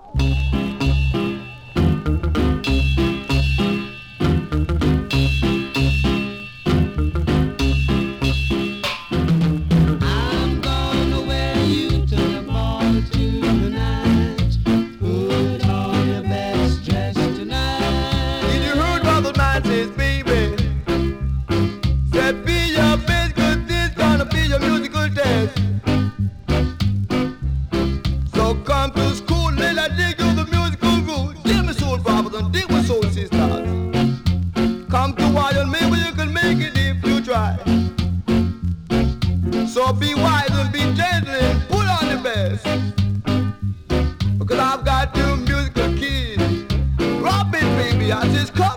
So be wise and be gentle and put on the best. Because I've got two musical keys. Drop it, baby, I just call.